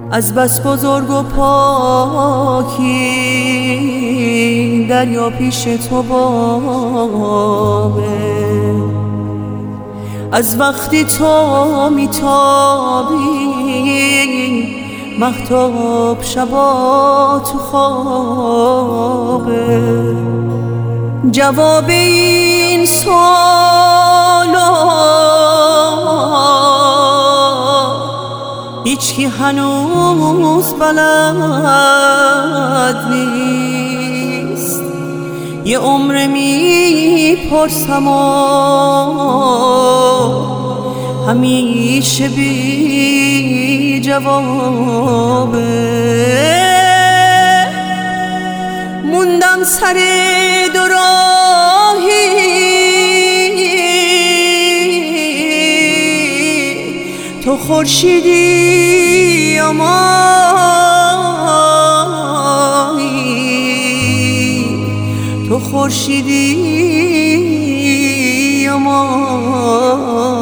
از بس بزرگ و پاکی دریا پیش تو بابه. از وقتی تو میتابی مهتاب شبا تو خوابه. جواب این سوالا هیچکی هنوز بلد نیست. یه عمر میپرسم و همیشه بی جوابه. موندم سر دو راهی تو خورشیدی یا ماهی، تو خورشیدی یا ماهی.